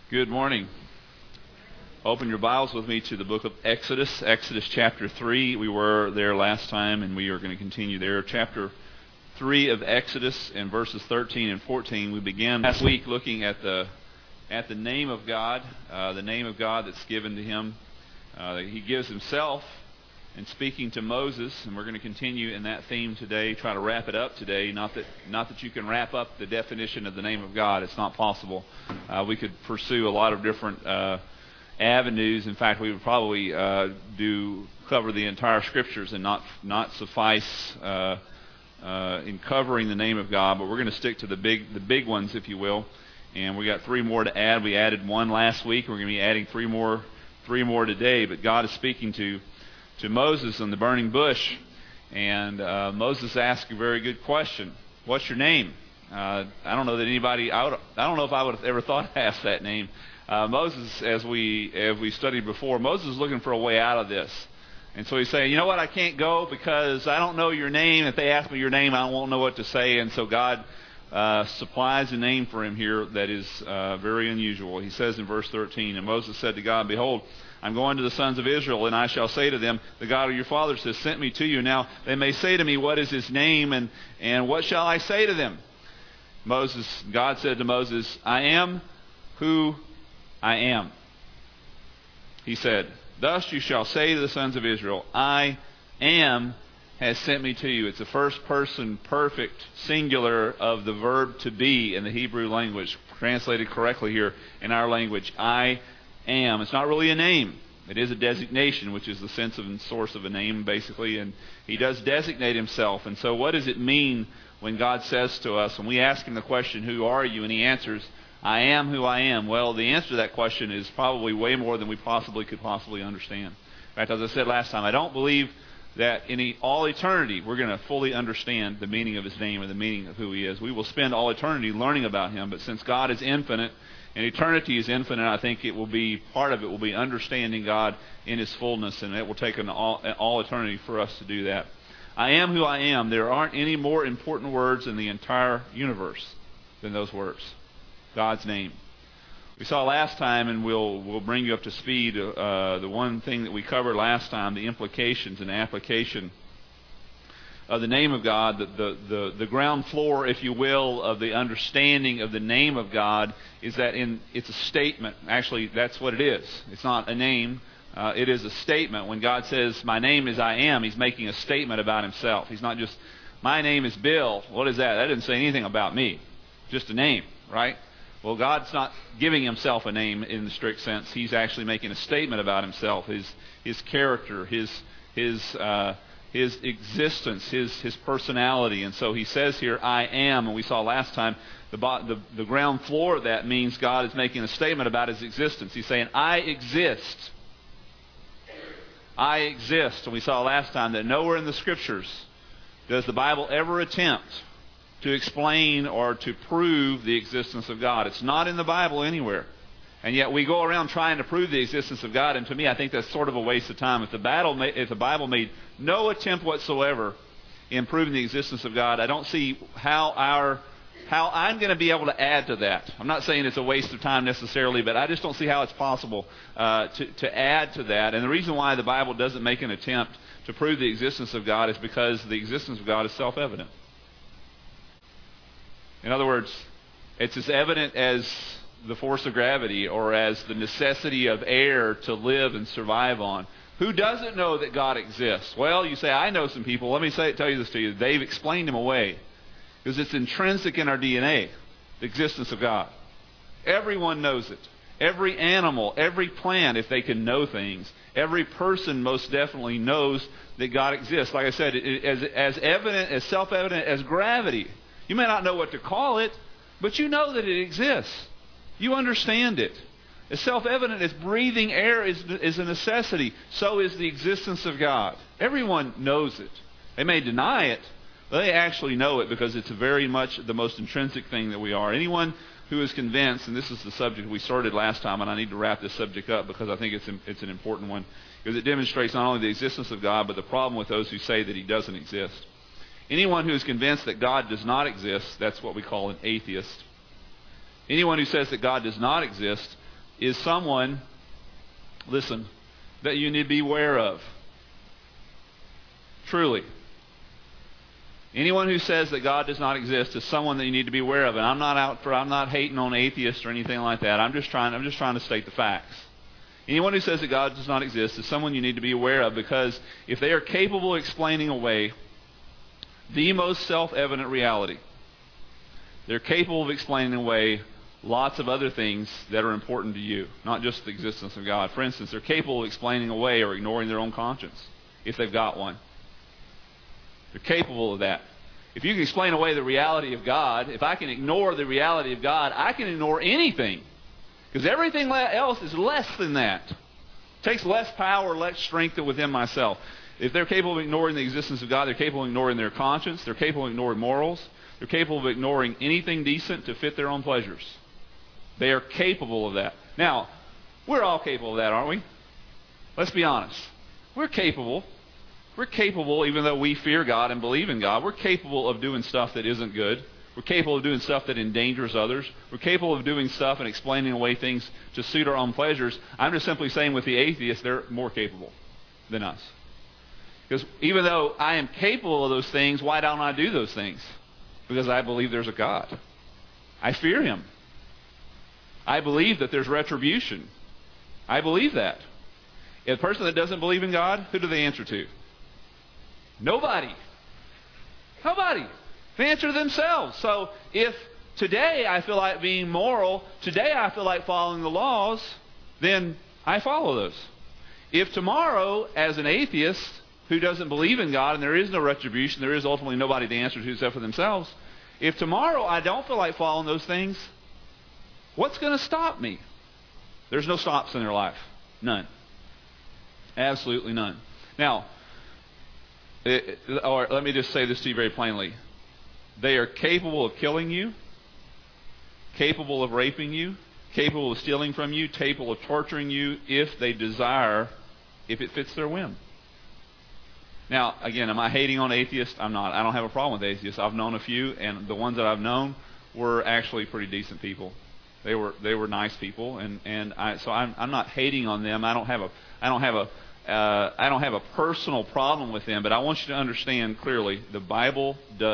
Good morning. Open your Bibles with me to the book of Exodus, Exodus chapter 3. We were there last time, and we are going to continue there. Chapter 3 of Exodus, and verses 13 and 14. We began last week looking at the name of God, the name of God that's given to him. He gives himself in speaking to Moses, and we're going to continue in that theme today, try to wrap it up today. Not that you can wrap up the definition of the name of God. It's not possible. We could pursue a lot of different avenues. In fact, we would probably cover the entire Scriptures and not suffice in covering the name of God. But we're going to stick to the big ones, if you will. And we got 3 more to add. We added 1 last week. We're going to be adding 3 more today. But God is speaking to Moses in the burning bush, and Moses asked a very good question. What's your name? I don't know that anybody. I don't know if I would have ever thought to ask that name. Moses, as we studied before, Moses is looking for a way out of this, and so he's saying, you know what, I can't go because I don't know your name. If they ask me your name, I won't know what to say. And so God supplies a name for him here that is very unusual. He says in verse 13, and Moses said to God, "Behold, I'm going to the sons of Israel, and I shall say to them, the God of your fathers has sent me to you. Now they may say to me, what is his name, and what shall I say to them?" God said to Moses, "I am who I am." He said, "Thus you shall say to the sons of Israel, I am has sent me to you." It's the first person perfect singular of the verb to be in the Hebrew language, translated correctly here in our language. I am. It's not really a name. It is a designation, which is the sense and source of a name, basically. And he does designate himself. And so what does it mean when God says to us, when we ask him the question, "Who are you?" and he answers, "I am who I am"? Well, the answer to that question is probably way more than we could possibly understand. In fact, as I said last time, I don't believe that in all eternity we're going to fully understand the meaning of his name and the meaning of who he is. We will spend all eternity learning about him, but since God is infinite and eternity is infinite, I think part of it will be understanding God in his fullness, and it will take all eternity for us to do that. I am who I am. There aren't any more important words in the entire universe than those words. God's name. We saw last time, and we'll bring you up to speed, the one thing that we covered last time, the implications and application of the name of God, the ground floor, if you will, of the understanding of the name of God is that it's a statement. Actually, that's what it is. It's not a name. It is a statement. When God says, "My name is I am," he's making a statement about himself. He's not just, "My name is Bill." What is that? That didn't say anything about me. Just a name, right? Well, God's not giving himself a name in the strict sense. He's actually making a statement about himself, his character, his existence, his personality. And so he says here, "I am," and we saw last time the ground floor of that means God is making a statement about his existence. He's saying, "I exist. I exist." And we saw last time that nowhere in the Scriptures does the Bible ever attempt to explain or to prove the existence of God. It's not in the Bible anywhere. And yet we go around trying to prove the existence of God, and to me I think that's sort of a waste of time. If the Bible made no attempt whatsoever in proving the existence of God, I don't see how I'm going to be able to add to that. I'm not saying it's a waste of time necessarily, but I just don't see how it's possible to add to that. And the reason why the Bible doesn't make an attempt to prove the existence of God is because the existence of God is self-evident. In other words, it's as evident as the force of gravity or as the necessity of air to live and survive on. Who doesn't know that God exists? Well, you say, I know some people. Let me tell you this to you. They've explained him away because it's intrinsic in our DNA, the existence of God. Everyone knows it. Every animal, every plant, if they can know things, every person most definitely knows that God exists. Like I said, as evident, as self-evident as gravity. You may not know what to call it, but you know that it exists. You understand it. As self-evident as breathing air is a necessity, so is the existence of God. Everyone knows it. They may deny it, but they actually know it because it's very much the most intrinsic thing that we are. Anyone who is convinced, and this is the subject we started last time, and I need to wrap this subject up because I think it's an important one, because it demonstrates not only the existence of God, but the problem with those who say that he doesn't exist. Anyone who is convinced that God does not exist, that's what we call an atheist. Anyone who says that God does not exist is someone, listen, that you need to be aware of. Truly. Anyone who says that God does not exist is someone that you need to be aware of. And I'm not hating on atheists or anything like that. I'm just trying to state the facts. Anyone who says that God does not exist is someone you need to be aware of, because if they are capable of explaining away the most self-evident reality, they're capable of explaining away lots of other things that are important to you, not just the existence of God. For instance, they're capable of explaining away or ignoring their own conscience, if they've got one. They're capable of that. If you can explain away the reality of God, if I can ignore the reality of God, I can ignore anything. Because everything else is less than that. It takes less power, less strength within myself. If they're capable of ignoring the existence of God, they're capable of ignoring their conscience. They're capable of ignoring morals. They're capable of ignoring anything decent to fit their own pleasures. They are capable of that. Now, we're all capable of that, aren't we? Let's be honest. We're capable. We're capable, even though we fear God and believe in God, we're capable of doing stuff that isn't good. We're capable of doing stuff that endangers others. We're capable of doing stuff and explaining away things to suit our own pleasures. I'm just simply saying with the atheists, they're more capable than us. Because even though I am capable of those things, why don't I do those things? Because I believe there's a God. I fear Him. I believe that there's retribution. I believe that. A person that doesn't believe in God, who do they answer to? Nobody. Nobody. They answer to themselves. So if today I feel like being moral, today I feel like following the laws, then I follow those. If tomorrow, as an atheist who doesn't believe in God and there is no retribution, there is ultimately nobody to answer to except for themselves, if tomorrow I don't feel like following those things, what's going to stop me? There's no stops in their life. None. Absolutely none. Now, or let me just say this to you very plainly. They are capable of killing you, capable of raping you, capable of stealing from you, capable of torturing you if they desire, if it fits their whim. Now, again, am I hating on atheists? I'm not. I don't have a problem with atheists. I've known a few, and the ones that I've known were actually pretty decent people. They were nice people, so I'm not hating on them. I don't have a personal problem with them, but I want you to understand clearly the Bible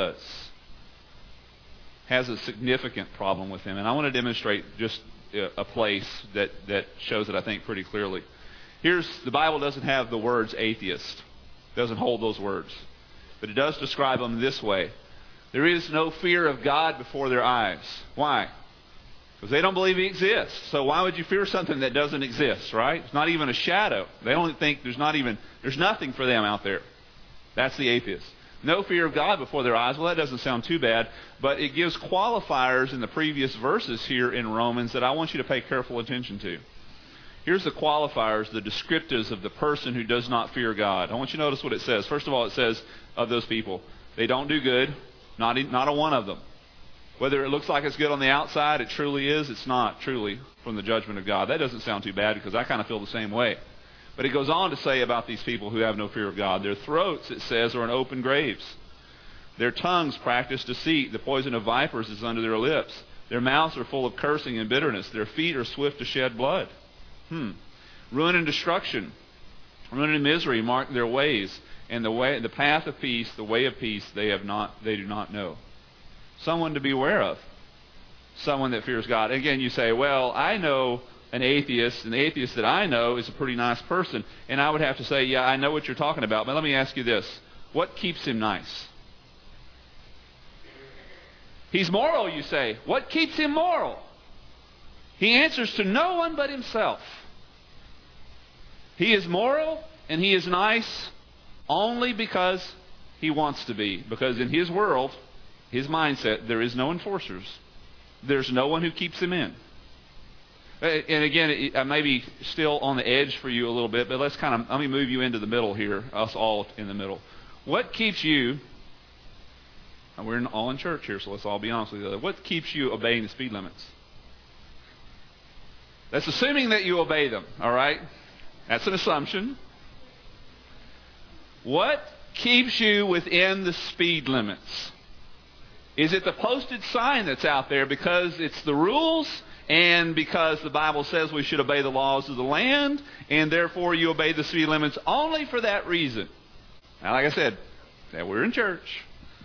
has a significant problem with them. And I want to demonstrate just a place that shows it, I think, pretty clearly. The Bible doesn't have the words atheist. It doesn't hold those words. But it does describe them this way. There is no fear of God before their eyes. Why? Because they don't believe He exists. So why would you fear something that doesn't exist, right? It's not even a shadow. They don't think there's nothing for them out there. That's the atheist. No fear of God before their eyes. Well, that doesn't sound too bad, but it gives qualifiers in the previous verses here in Romans that I want you to pay careful attention to. Here's the qualifiers, the descriptives of the person who does not fear God. I want you to notice what it says. First of all, it says of those people, they don't do good, not a one of them. Whether it looks like it's good on the outside, it truly is. It's not truly from the judgment of God. That doesn't sound too bad because I kind of feel the same way. But it goes on to say about these people who have no fear of God. Their throats, it says, are in open graves. Their tongues practice deceit. The poison of vipers is under their lips. Their mouths are full of cursing and bitterness. Their feet are swift to shed blood. Ruin and destruction, ruin and misery mark their ways. And the path of peace, the way of peace, they do not know. Someone to be aware of. Someone that fears God. Again, you say, well, I know an atheist, and the atheist that I know is a pretty nice person. And I would have to say, yeah, I know what you're talking about, but let me ask you this. What keeps him nice? He's moral, you say. What keeps him moral? He answers to no one but himself. He is moral and he is nice only because he wants to be. Because in his world, his mindset, there is no enforcers. There's no one who keeps him in. And again, I may be still on the edge for you a little bit, but let me move you into the middle here, us all in the middle. What keeps you, and we're all in church here, so let's all be honest with each other. What keeps you obeying the speed limits? That's assuming that you obey them, all right? That's an assumption. What keeps you within the speed limits? Is it the posted sign that's out there because it's the rules and because the Bible says we should obey the laws of the land, and therefore you obey the speed limits only for that reason. Now, like I said, that we're in church.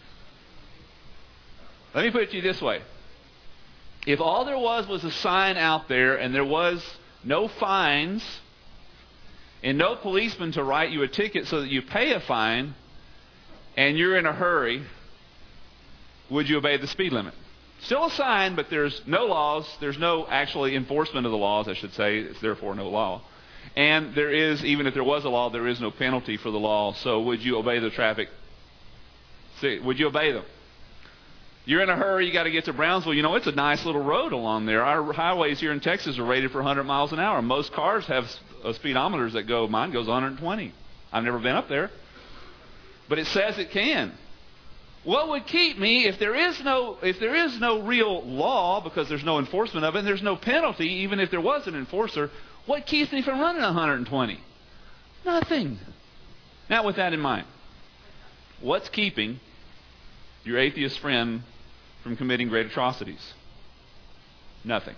Let me put it to you this way. If all there was a sign out there and there was no fines and no policeman to write you a ticket so that you pay a fine and you're in a hurry, would you obey the speed limit? Still a sign, but there's no laws. There's no actually enforcement of the laws, I should say. It's therefore no law. And there is, even if there was a law, there is no penalty for the law. So would you obey the traffic? Would you obey them? You're in a hurry, you got to get to Brownsville. You know, it's a nice little road along there. Our highways here in Texas are rated for 100 miles an hour. Most cars have speedometers that go, mine goes 120. I've never been up there. But it says it can. What would keep me, if there is no real law, because there's no enforcement of it, and there's no penalty, even if there was an enforcer, what keeps me from running 120? Nothing. Now, with that in mind, what's keeping your atheist friend from committing great atrocities? Nothing.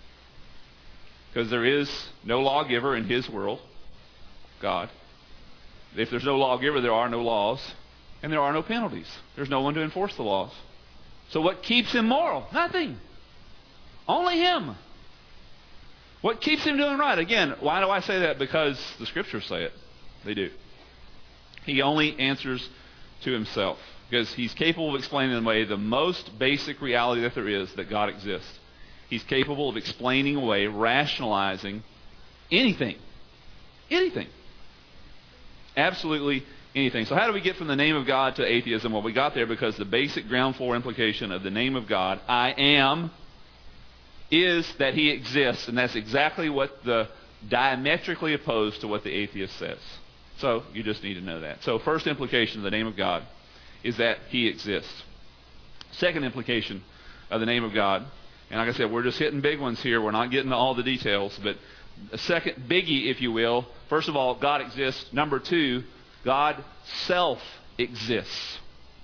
Because there is no lawgiver in his world, God. If there's no lawgiver, there are no laws, and there are no penalties. There's no one to enforce the laws. So what keeps him moral? Nothing. Only him. What keeps him doing right? Again, why do I say that? Because the Scriptures say it. They do. He only answers to himself, because he's capable of explaining away the most basic reality that there is, that God exists. He's capable of explaining away, rationalizing anything. Anything. Absolutely anything. So how do we get from the name of God to atheism? Well, we got there because the basic ground floor implication of the name of God, I am, is that he exists. And that's exactly what the diametrically opposed to what the atheist says. So you just need to know that. So first implication of the name of God is that he exists. Second implication of the name of God, and like I said, we're just hitting big ones here. We're not getting to all the details, but a second biggie, if you will. First of all, God exists. Number two, God self-exists.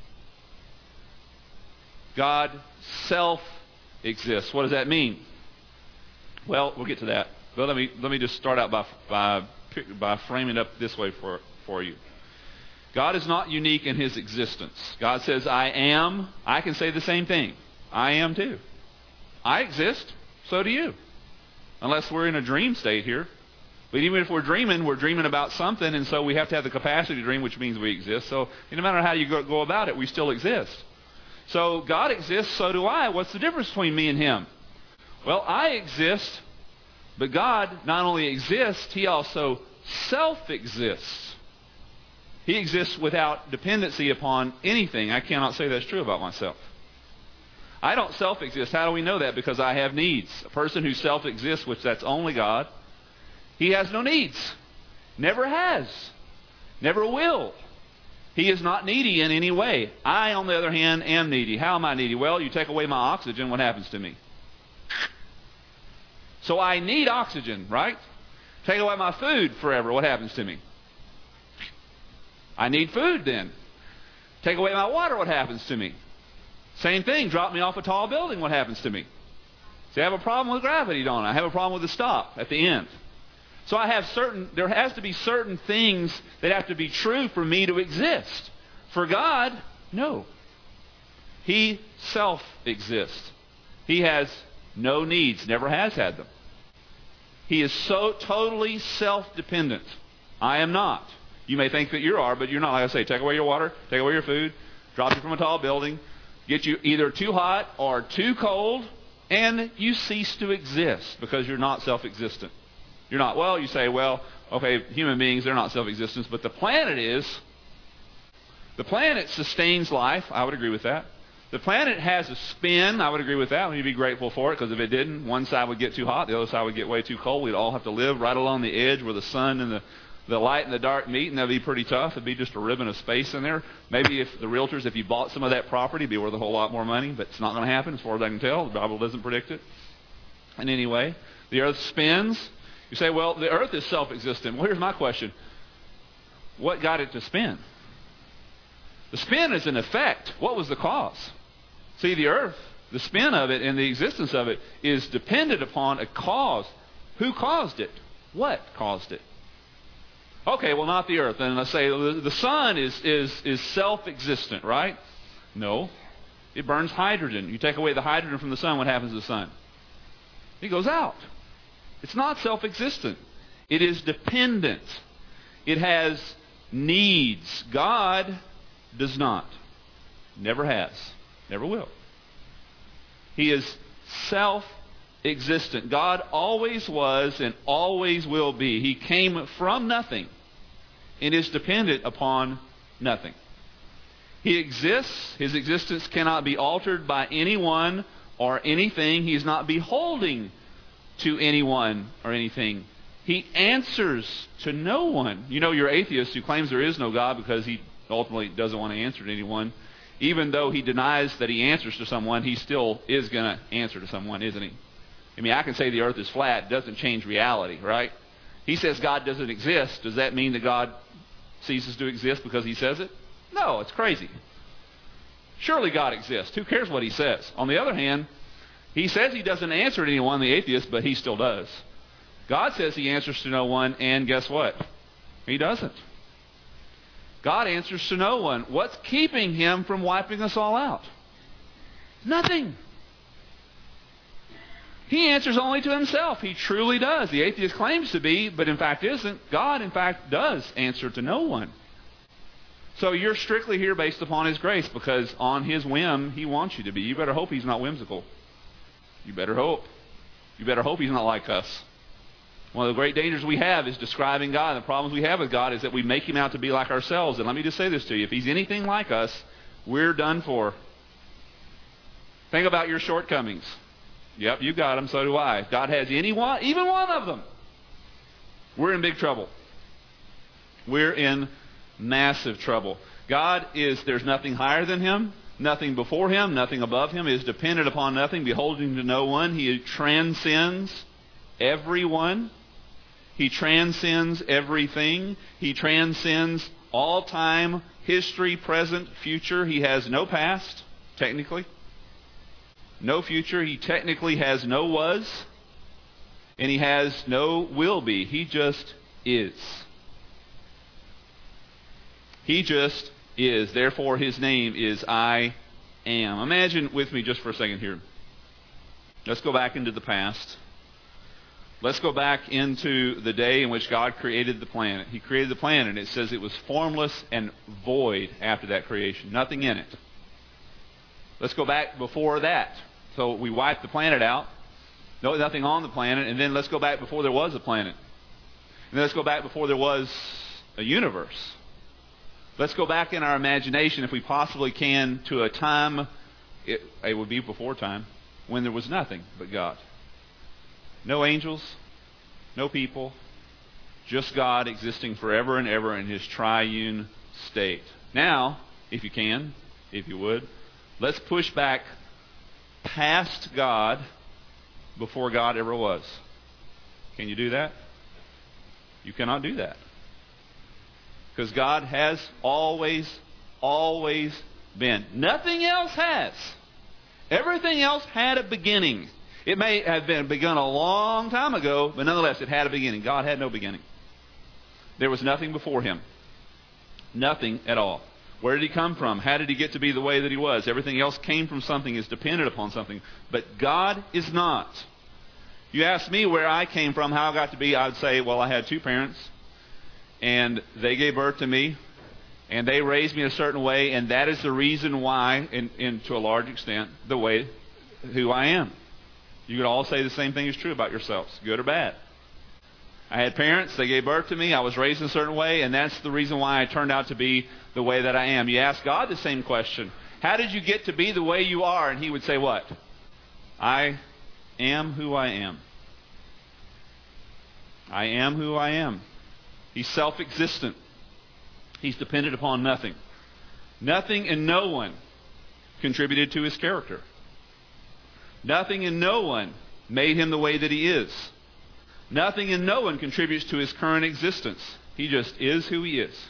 God self-exists. What does that mean? Well, we'll get to that. But let me just start out by framing it up this way for you. God is not unique in his existence. God says, I am. I can say the same thing. I am too. I exist. So do you. Unless we're in a dream state here. But even if we're dreaming about something, and so we have to have the capacity to dream, which means we exist. So no matter how you go about it, we still exist. So God exists, so do I. What's the difference between me and him? Well, I exist, but God not only exists, he also self-exists. He exists without dependency upon anything. I cannot say that's true about myself. I don't self-exist. How do we know that? Because I have needs. A person who self-exists, which that's only God, he has no needs. Never has. Never will. He is not needy in any way. I, on the other hand, am needy. How am I needy? Well, you take away my oxygen, what happens to me? So I need oxygen, right? Take away my food forever, what happens to me? I need food then. Take away my water, what happens to me? Same thing, drop me off a tall building, what happens to me? See, I have a problem with gravity, don't I? I have a problem with the stop at the end. So there has to be certain things that have to be true for me to exist. For God, no. He self-exists. He has no needs, never has had them. He is so totally self-dependent. I am not. You may think that you are, but you're not. Like I say, take away your water, take away your food, drop you from a tall building, get you either too hot or too cold, and you cease to exist because you're not self-existent. You're not. Well, you say, well, okay, human beings, they're not self-existent, but the planet is. The planet sustains life. I would agree with that. The planet has a spin. I would agree with that. We'd be grateful for it, because if it didn't, one side would get too hot, the other side would get way too cold. We'd all have to live right along the edge where the sun and the light and the dark meet, and that'd be pretty tough. It'd be just a ribbon of space in there. Maybe if the realtors, if you bought some of that property, it'd be worth a whole lot more money, but it's not going to happen as far as I can tell. The Bible doesn't predict it. And anyway, the earth spins. You say, well, the earth is self-existent. Well, here's my question. What got it to spin? The spin is an effect. What was the cause? See, the earth The spin of it and the existence of it is dependent upon a cause. Who caused it? What caused it? Okay, well, not the earth. And let's say the sun is self-existent, right? No. It burns hydrogen. You take away the hydrogen from the sun, what happens to the sun? It goes out. It's not self-existent. It is dependent. It has needs. God does not. Never has. Never will. He is self-existent. God always was and always will be. He came from nothing and is dependent upon nothing. He exists. His existence cannot be altered by anyone or anything. He is not beholding to anyone or anything. He answers to no one. You know, your atheist who claims there is no God because he ultimately doesn't want to answer to anyone. Even though he denies that he answers to someone, he still is going to answer to someone, isn't he? I mean, I can say the earth is flat. It doesn't change reality, right? He says God doesn't exist. Does that mean that God ceases to exist because he says it? No, it's crazy. Surely God exists. Who cares what he says? On the other hand, he says he doesn't answer to anyone, the atheist, but he still does. God says he answers to no one, and guess what? He doesn't. God answers to no one. What's keeping him from wiping us all out? Nothing. He answers only to himself. He truly does. The atheist claims to be, but in fact isn't. God, in fact, does answer to no one. So you're strictly here based upon his grace, because on his whim, he wants you to be. You better hope he's not whimsical. You better hope. You better hope he's not like us. One of the great dangers we have is describing God. The problems we have with God is that we make him out to be like ourselves. And let me just say this to you. If he's anything like us, we're done for. Think about your shortcomings. Yep, you got them, so do I. If God has even one of them, we're in big trouble. We're in massive trouble. God is, there's nothing higher than him, nothing before him, nothing above him. He is dependent upon nothing, beholding to no one. He transcends everyone. He transcends everything. He transcends all time, history, present, future. He has no past, technically. No future. He technically has no was. And he has no will be. He just is. He just is. Therefore, his name is I am. Imagine with me just for a second here. Let's go back into the past. Let's go back into the day in which God created the planet. He created the planet, and it says it was formless and void after that creation. Nothing in it. Let's go back before that. So we wiped the planet out. No, nothing on the planet. And then let's go back before there was a planet. And then let's go back before there was a universe. Let's go back in our imagination, if we possibly can, to a time, it would be before time, when there was nothing but God. No angels, no people, just God existing forever and ever in his triune state. Now, if you can, if you would, let's push back past God before God ever was. Can you do that? You cannot do that. Because God has always been. Nothing else has. Everything else had a beginning. It may have been begun a long time ago, but nonetheless, it had a beginning. God had no beginning. There was nothing before him. Nothing at all. Where did he come from? How did he get to be the way that he was? Everything else came from something, is dependent upon something. But God is not. You ask me where I came from, how I got to be, I would say, well, I had two parents, and they gave birth to me, and they raised me a certain way, and that is the reason why, and to a large extent, the way who I am. You could all say the same thing is true about yourselves, good or bad. I had parents, they gave birth to me, I was raised in a certain way, and that's the reason why I turned out to be the way that I am. You ask God the same question. How did you get to be the way you are? And he would say what? I am who I am. I am who I am. He's self-existent. He's dependent upon nothing. Nothing and no one contributed to his character. Nothing and no one made him the way that he is. Nothing and no one contributes to his current existence. He just is who he is.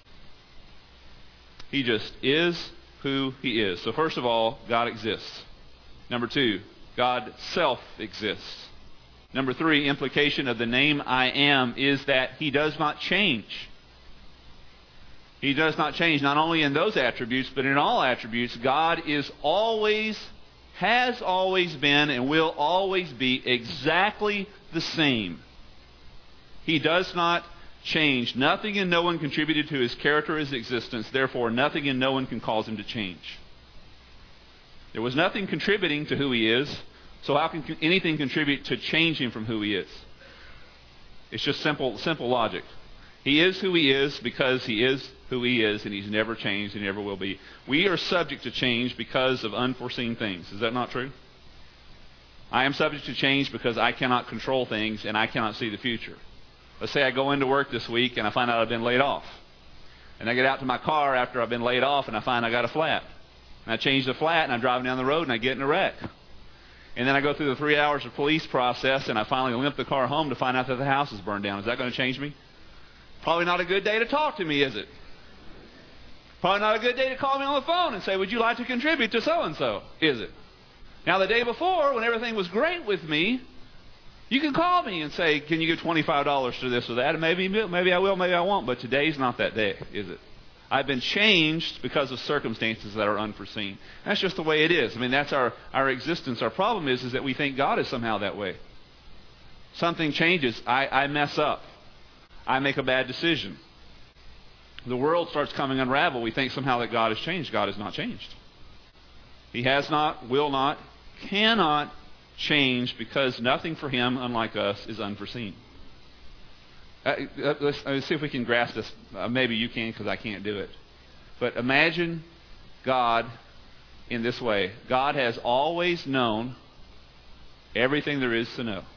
He just is who he is. So first of all, God exists. Number 2, God self-exists. Number 3, implication of the name I am is that He does not change. He does not change, not only in those attributes, but in all attributes. God is always, has always been, and will always be exactly the same. He does not change. Nothing and no one contributed to His character or His existence. Therefore, nothing and no one can cause Him to change. There was nothing contributing to who He is, so how can anything contribute to change Him from who He is? It's just simple logic. He is who He is because He is who He is, and He's never changed and never will be. We are subject to change because of unforeseen things. Is that not true? I am subject to change because I cannot control things and I cannot see the future. Let's say I go into work this week and I find out I've been laid off. And I get out to my car after I've been laid off and I find I got a flat. And I change the flat and I'm driving down the road and I get in a wreck. And then I go through the 3 hours of police process and I finally limp the car home to find out that the house is burned down. Is that going to change me? Probably not a good day to talk to me, is it? Probably not a good day to call me on the phone and say, would you like to contribute to so-and-so, is it? Now, the day before, when everything was great with me, you can call me and say, can you give $25 to this or that? And maybe I will, maybe I won't. But today's not that day, is it? I've been changed because of circumstances that are unforeseen. That's just the way it is. I mean, that's our existence. Our problem is that we think God is somehow that way. Something changes. I mess up. I make a bad decision. The world starts coming unraveled. We think somehow that God has changed. God has not changed. He has not, will not, cannot change because nothing for Him, unlike us, is unforeseen. Let's see if we can grasp this. Maybe you can, because I can't do it. But imagine God in this way. God has always known everything there is to know.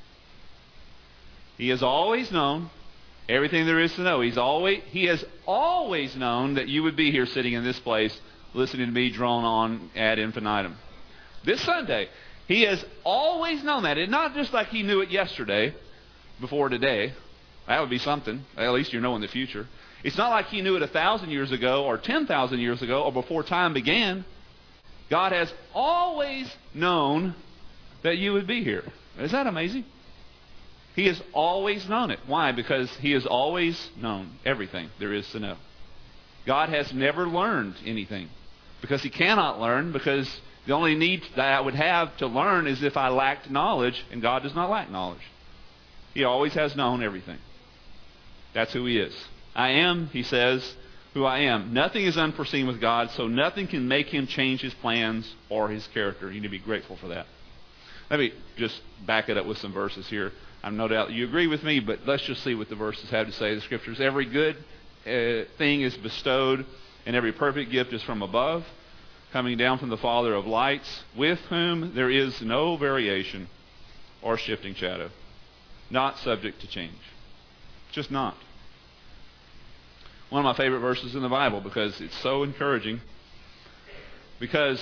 He has always known everything there is to know. He has always known that you would be here sitting in this place listening to me drone on ad infinitum. This Sunday, He has always known that. It's not just like He knew it yesterday before today. That would be something. At least you know in the future. It's not like He knew it 1,000 years ago or 10,000 years ago or before time began. God has always known that you would be here. Is that amazing? He has always known it. Why? Because He has always known everything there is to know. God has never learned anything. Because He cannot learn, because the only need that I would have to learn is if I lacked knowledge, and God does not lack knowledge. He always has known everything. That's who He is. I am, He says, who I am. Nothing is unforeseen with God, so nothing can make Him change His plans or His character. You need to be grateful for that. Let me just back it up with some verses here. I'm no doubt you agree with me, but let's just see what the verses have to say. The Scriptures, every good thing is bestowed, and every perfect gift is from above, coming down from the Father of lights, with whom there is no variation or shifting shadow, not subject to change. Just not. One of my favorite verses in the Bible because it's so encouraging. Because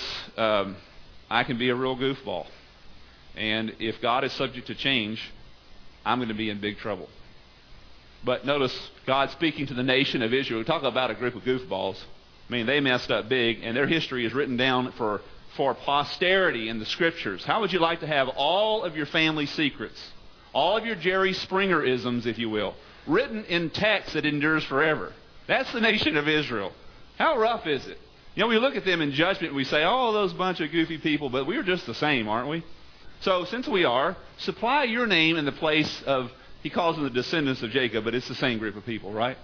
I can be a real goofball. And if God is subject to change, I'm going to be in big trouble. But notice God speaking to the nation of Israel. Talk about a group of goofballs. I mean, they messed up big, and their history is written down for posterity in the Scriptures. How would you like to have all of your family secrets, all of your Jerry Springer-isms, if you will, written in text that endures forever? That's the nation of Israel. How rough is it? You know, we look at them in judgment and we say, oh, those bunch of goofy people, but we're just the same, aren't we? So since we are, supply your name in the place of, he calls them the descendants of Jacob, but it's the same group of people, right?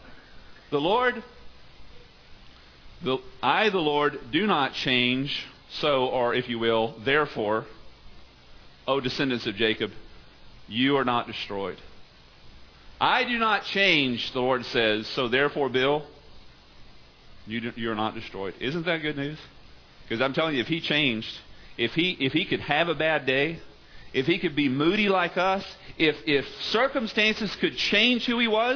I, the Lord, do not change, so, or if you will, therefore, O descendants of Jacob, you are not destroyed. I do not change, the Lord says, so therefore, Bill, you're not destroyed. Isn't that good news? Because I'm telling you, if He changed, if he could have a bad day, if He could be moody like us, if circumstances could change who He was,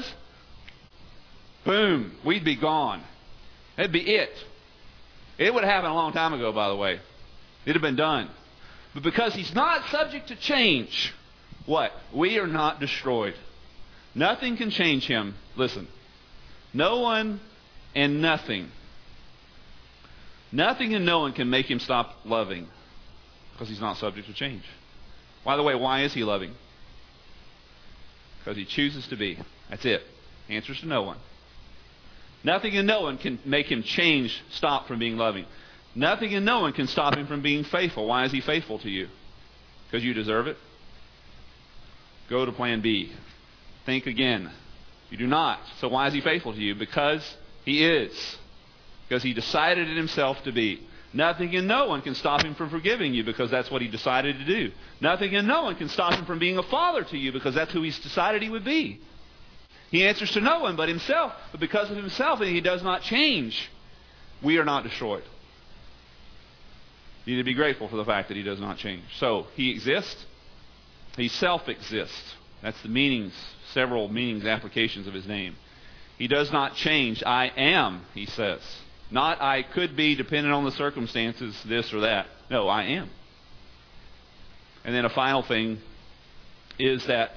boom, we'd be gone. That'd be it. It would have happened a long time ago, by the way. It'd have been done. But because He's not subject to change, what? We are not destroyed. Nothing can change Him. Listen. No one and nothing. Nothing and no one can make Him stop loving. Because He's not subject to change. By the way, why is He loving? Because He chooses to be. That's it. Answers to no one. Nothing and no one can make Him change, stop from being loving. Nothing and no one can stop Him from being faithful. Why is He faithful to you? Because you deserve it? Go to plan B. Think again. You do not. So why is He faithful to you? Because He is. Because He decided it Himself to be. Nothing and no one can stop Him from forgiving you because that's what He decided to do. Nothing and no one can stop Him from being a father to you because that's who He's decided He would be. He answers to no one but Himself. But because of Himself, and He does not change, we are not destroyed. You need to be grateful for the fact that He does not change. So, He exists. He self-exists. That's the meanings, several meanings, applications of His name. He does not change. I am, He says. Not I could be, depending on the circumstances, this or that. No, I am. And then a final thing is that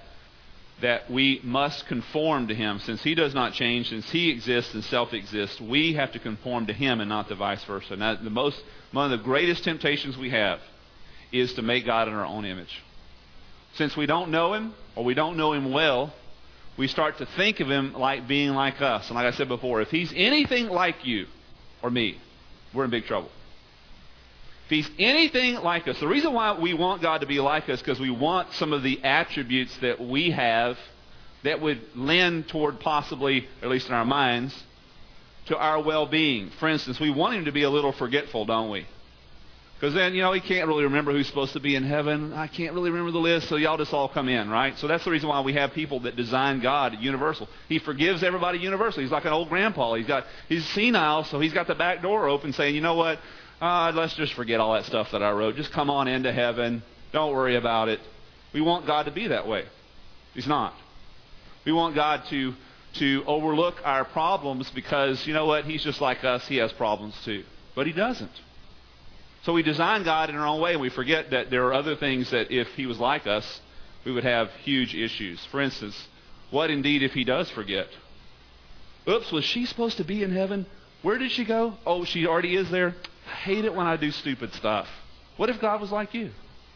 we must conform to Him. Since He does not change, since He exists and self-exists, we have to conform to Him and not the vice versa. Now, one of the greatest temptations we have is to make God in our own image. Since we don't know Him, or we don't know Him well, we start to think of Him like being like us. And like I said before, if He's anything like you or me, we're in big trouble. If He's anything like us, the reason why we want God to be like us is because we want some of the attributes that we have that would lend toward possibly, at least in our minds, to our well-being. For instance, we want Him to be a little forgetful, don't we? Because then, He can't really remember who's supposed to be in heaven. I can't really remember the list, so y'all just all come in, right? So that's the reason why we have people that design God universal. He forgives everybody universally. He's like an old grandpa. He's senile, so He's got the back door open saying, you know what? Let's just forget all that stuff that I wrote. Just come on into heaven. Don't worry about it. We want God to be that way. He's not. We want God to overlook our problems because, you know what? He's just like us. He has problems too. But He doesn't. So we design God in our own way, and we forget that there are other things that if He was like us, we would have huge issues. For instance, what indeed if He does forget? Oops, was she supposed to be in heaven? Where did she go? Oh, she already is there. I hate it when I do stupid stuff. What if God was like you?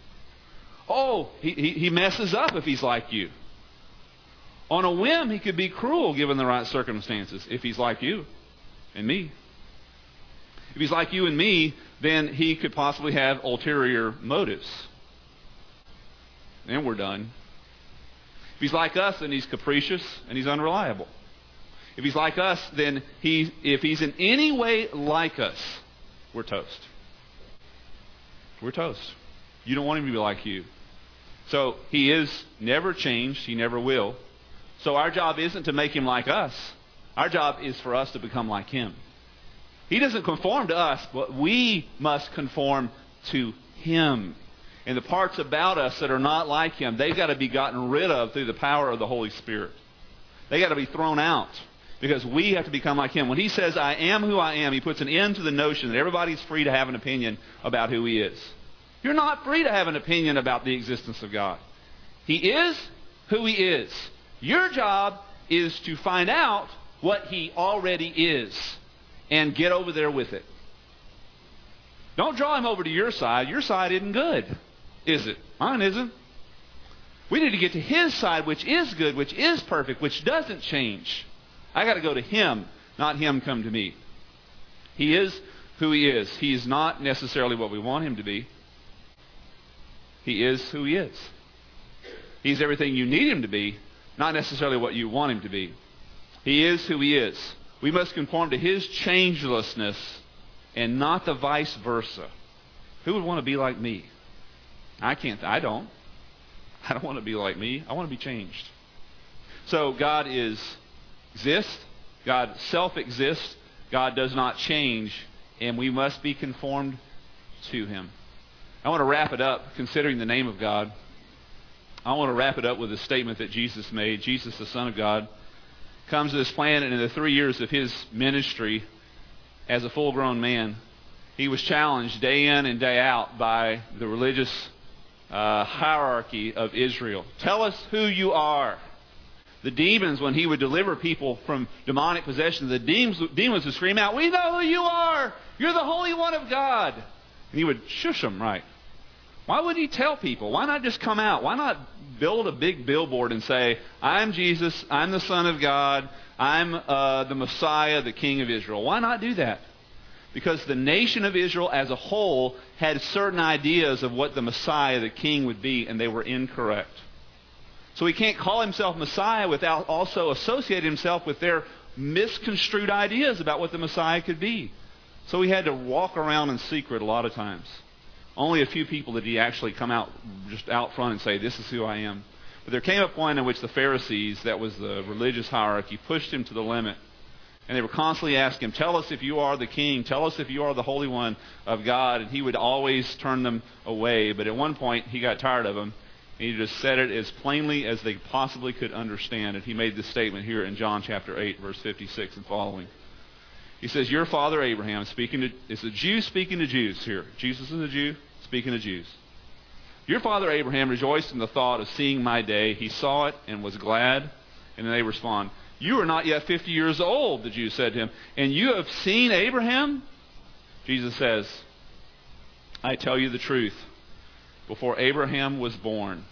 Oh, he messes up if He's like you. On a whim, He could be cruel given the right circumstances if He's like you and me. If He's like you and me, then He could possibly have ulterior motives. And we're done. If He's like us, then He's capricious and He's unreliable. If He's like us, then if He's in any way like us, we're toast. We're toast. You don't want Him to be like you. So He is never changed. He never will. So our job isn't to make Him like us. Our job is for us to become like Him. He doesn't conform to us, but we must conform to Him. And the parts about us that are not like Him, they've got to be gotten rid of through the power of the Holy Spirit. They got to be thrown out because we have to become like Him. When He says, I am who I am, He puts an end to the notion that everybody's free to have an opinion about who He is. You're not free to have an opinion about the existence of God. He is who He is. Your job is to find out what He already is and get over there with it. Don't draw Him over to your side. Your side isn't good, is it? Mine isn't. We need to get to His side, which is good, which is perfect, which doesn't change. I got to go to Him, not Him come to me. He is who He is. He is not necessarily what we want Him to be. He is who He is. He's everything you need Him to be, not necessarily what you want Him to be. He is who He is. We must conform to His changelessness and not the vice versa. Who would want to be like me? I can't. I don't want to be like me. I want to be changed. So God exists. God self-exists. God does not change. And we must be conformed to Him. I want to wrap it up considering the name of God. I want to wrap it up with a statement that Jesus made. Jesus, the Son of God, comes to this planet, and in the 3 years of His ministry as a full-grown man, He was challenged day in and day out by the religious hierarchy of Israel. Tell us who you are. The demons, when He would deliver people from demonic possession, the demons would scream out, we know who you are. You're the Holy One of God. And He would shush them, right? Why would he tell people? Why not just come out? Why not build a big billboard and say, I'm Jesus, I'm the Son of God, I'm the Messiah, the King of Israel? Why not do that? Because the nation of Israel as a whole had certain ideas of what the Messiah, the King, would be, and they were incorrect. So he can't call himself Messiah without also associating himself with their misconstrued ideas about what the Messiah could be. So he had to walk around in secret a lot of times. Only a few people did he actually come out just out front and say, this is who I am. But there came a point in which the Pharisees, that was the religious hierarchy, pushed him to the limit. And they were constantly asking him, tell us if you are the king. Tell us if you are the Holy One of God. And he would always turn them away. But at one point, he got tired of them. And he just said it as plainly as they possibly could understand. And he made this statement here in John chapter 8, verse 56 and following. He says, your father Abraham, it's a Jew speaking to Jews here. Jesus is a Jew speaking to Jews. Your father Abraham rejoiced in the thought of seeing my day. He saw it and was glad. And then they respond, you are not yet 50 years old, the Jews said to him, and you have seen Abraham? Jesus says, I tell you the truth. Before Abraham was born.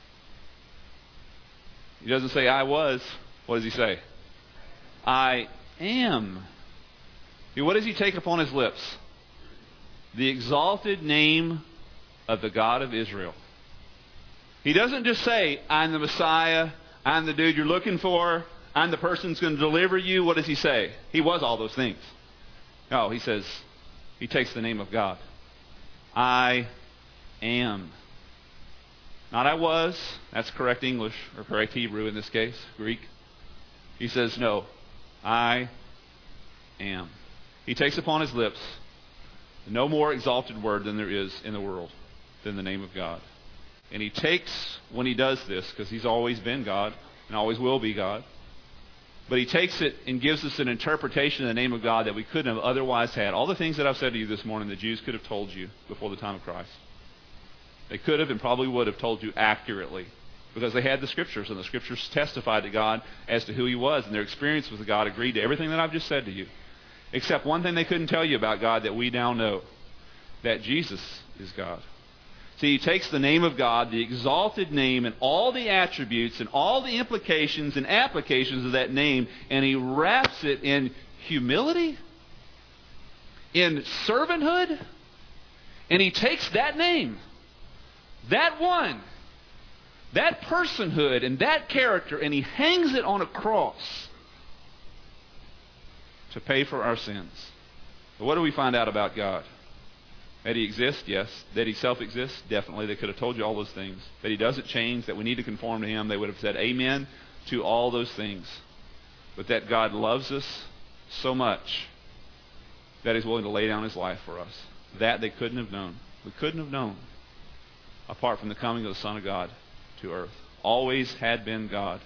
He doesn't say I was. What does he say? I am. What does he take upon his lips? The exalted name of the God of Israel. He doesn't just say, I'm the Messiah, I'm the dude you're looking for, I'm the person who's going to deliver you. What does he say? He was all those things. No, he says, he takes the name of God. I am. Not I was. That's correct English, or correct Hebrew in this case, Greek. He says, no, I am. He takes upon his lips no more exalted word than there is in the world than the name of God. And he takes, when he does this, because he's always been God and always will be God, but he takes it and gives us an interpretation of the name of God that we couldn't have otherwise had. All the things that I've said to you this morning, the Jews could have told you before the time of Christ. They could have and probably would have told you accurately because they had the Scriptures, and the Scriptures testified to God as to who he was, and their experience with God agreed to everything that I've just said to you. Except one thing they couldn't tell you about God that we now know, that Jesus is God. See, he takes the name of God, the exalted name, and all the attributes and all the implications and applications of that name, and he wraps it in humility, in servanthood, and he takes that name, that one, that personhood, and that character, and he hangs it on a cross to pay for our sins. But what do we find out about God? That he exists, yes. That he self-exists, definitely. They could have told you all those things. That he doesn't change, that we need to conform to him. They would have said amen to all those things. But that God loves us so much that he's willing to lay down his life for us. That they couldn't have known. We couldn't have known apart from the coming of the Son of God to earth. Always had been God.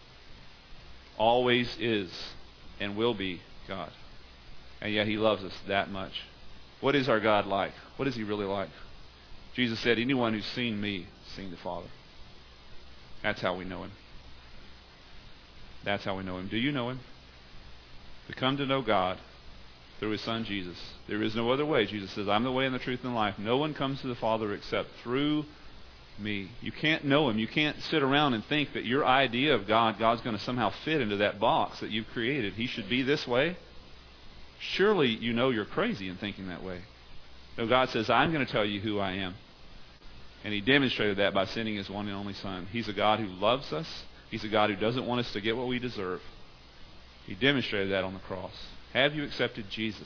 Always is and will be God. And yet he loves us that much. What is our God like? What is he really like? Jesus said, anyone who's seen me, has seen the Father. That's how we know him. That's how we know him. Do you know him? To come to know God through his Son Jesus. There is no other way. Jesus says, I'm the way and the truth and the life. No one comes to the Father except through me. You can't know him. You can't sit around and think that your idea of God, God's going to somehow fit into that box that you've created. He should be this way. Surely you know you're crazy in thinking that way. No, God says, I'm going to tell you who I am. And he demonstrated that by sending his one and only Son. He's a God who loves us. He's a God who doesn't want us to get what we deserve. He demonstrated that on the cross. Have you accepted Jesus?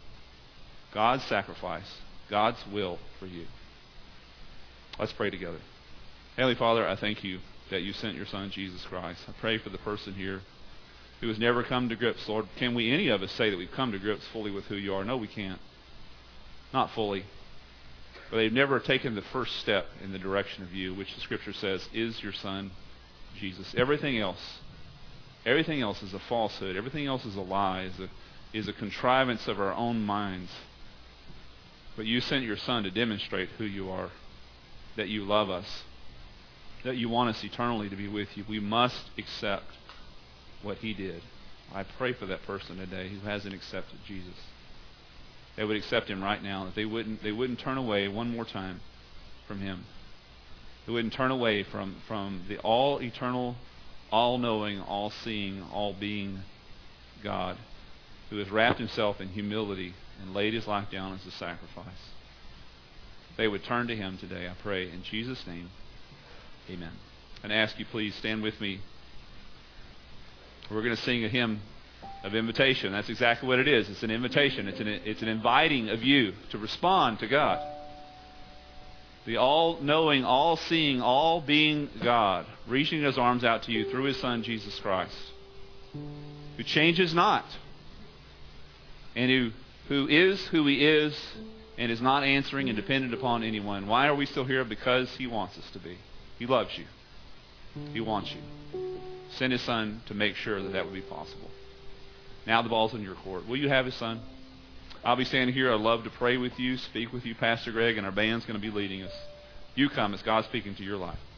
God's sacrifice, God's will for you. Let's pray together. Heavenly Father, I thank you that you sent your Son, Jesus Christ. I pray for the person here who has never come to grips. Lord, can we, any of us, say that we've come to grips fully with who you are? No, we can't. Not fully. But they've never taken the first step in the direction of you, which the Scripture says is your Son, Jesus. Everything else is a falsehood. Everything else is a lie, is a contrivance of our own minds. But you sent your Son to demonstrate who you are, that you love us, that you want us eternally to be with you. We must accept what he did. I pray for that person today who hasn't accepted Jesus. They would accept him right now, that they wouldn't turn away one more time from Him, who wouldn't turn away from the all-eternal, all-knowing, all-seeing, all-being God, who has wrapped Himself in humility and laid His life down as a sacrifice. If they would turn to Him today, I pray, in Jesus' name, amen. And I ask you, please stand with me. We're going to sing a hymn of invitation. That's exactly what it is. It's an invitation. It's an inviting of you to respond to God. The all-knowing, all-seeing, all-being God, reaching His arms out to you through His Son, Jesus Christ, who changes not, and who is who He is, and is not answering and dependent upon anyone. Why are we still here? Because He wants us to be. He loves you. He wants you. Send His Son to make sure that would be possible. Now the ball's in your court. Will you have His Son? I'll be standing here. I'd love to pray with you, speak with you. Pastor Greg and our band's going to be leading us. You come as God's speaking to your life.